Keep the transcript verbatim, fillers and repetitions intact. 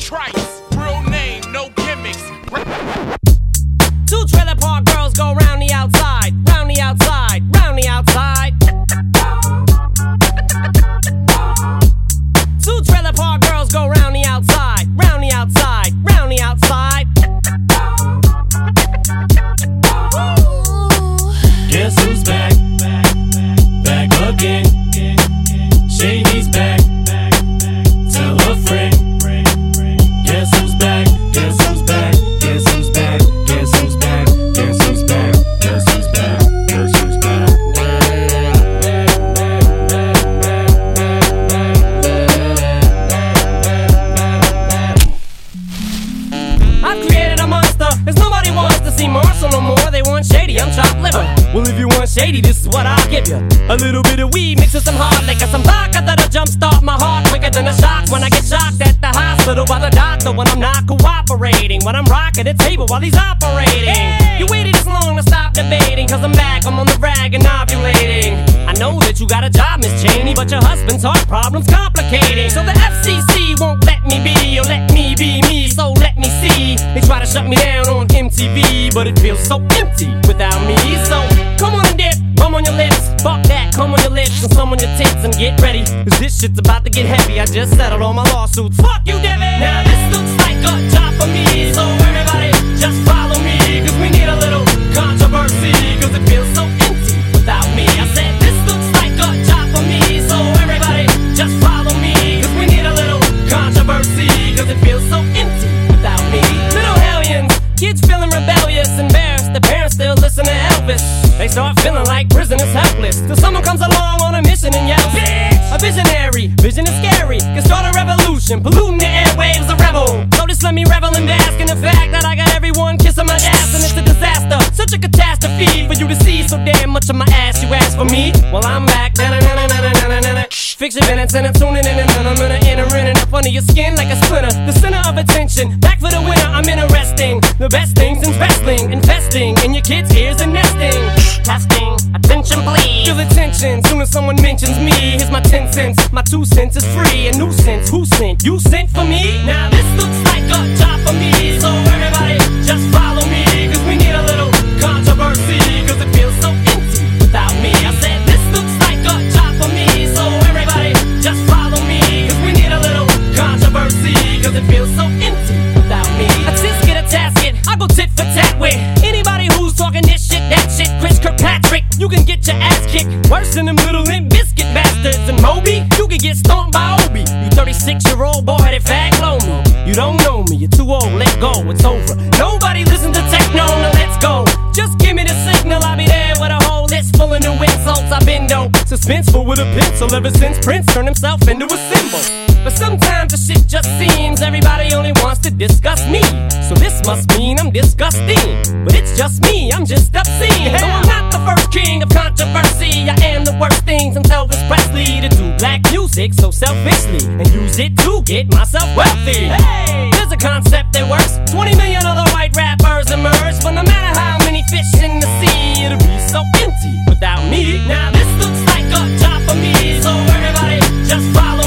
Trice, real name, no gimmicks. Two trailer park girls go round the outside, round the outside, round the outside. Two trailer park girls go round the outside, round the outside, round the outside. Guess who's back? Back again. Shady's back. Tell a friend. Guess who's back? Guess who's back? Guess who's back? Guess who's back? Guess who's back? Guess who's back? Guess who's back? I've created a monster, cause nobody wants to see Marshall no more. They want Shady, I'm chopped liver. Well, if you want Shady, this is what I'll give you. A little bit of weed mixed with some hard liquor, some vodka that'll jumpstart my heart quicker than a shock when I get shocked at the hospital by the doctor when I'm not cooperating, when I'm rocking the table while he's operating. Hey! You waited this long to stop debating, cause I'm back, I'm on the rag and ovulating. I know that you got a job, Miss Cheney, but your husband's heart problem's complicating. So the F C C won't let me be, or let me be me, so let me see. They try to shut me down on M T V, but it feels so empty without me. So come on and dip, bum on your lips, fuck that, come on your lips and some on your tits and get ready, cause this shit's about to get heavy. I just settled all my lawsuits, fuck you, Devin. Now this looks like a job for me, so everybody just follow me, cause we need a little controversy, cause it feels so empty without me. I said this looks like a job for me, so everybody just follow me, cause we need a little controversy, cause it feels so empty without me. Little hellions, kids feeling rebellious, embarrassed, the parents still listen to Elvis. They start feeling like prisoners helpless, till someone comes along on a mission and yells, bitch! A visionary, vision is scary, can start a revolution, polluting the airwaves, a rebel. So just let me revel and bask in the fact that I got everyone kissing my ass, and it's a disaster, such a catastrophe for you to see so damn much of my ass. You ask for me, well I'm back. Fix your minutes and I'm tuning in, and I'm gonna enter in and up under your skin like a splinter. The center of attention, back for the winner. I'm interesting, the best things in wrestling, investing in your kids' ears and nesting. Testing, attention please. Feel the tension, soon as someone mentions me. Here's my ten cents, my two cents is free. A nuisance, who sent? You sent for me? Now this looks like a job for me, so everybody just follow me, cause we need a little controversy, cause it feels so empty without me. I said this looks like a job for me, so everybody just follow me, cause we need a little controversy, cause it feels so empty without me. A tisket, a tasket, I go tit for tat with anybody who's talking this shit, that shit. Chris Kirkpatrick, you can get your ass kicked worse than them little Limp Biscuit bastards. And Moby, you can get stomped by Obi. You thirty-six year old boy headed fag blow me. You don't know me, you're too old, let go, it's over. Nobody listen to techno, now let's go. Just give me the signal, I'll be there with a whole list full of new insults. I've been dope, suspenseful with a pencil ever since Prince turned himself into a symbol. But sometimes the shit just seems everybody only wants to discuss me. So this must mean I'm disgusting, but it's just me, I'm just obscene. Though I'm not the first king of controversy, I am the worst thing since Elvis Presley to do black music so selfishly and use it to get myself wealthy. Hey, there's a concept that works. twenty million other white rappers emerge, but no matter how many fish in the sea, it'll be so empty without me. Now this looks like a job for me, so everybody just follow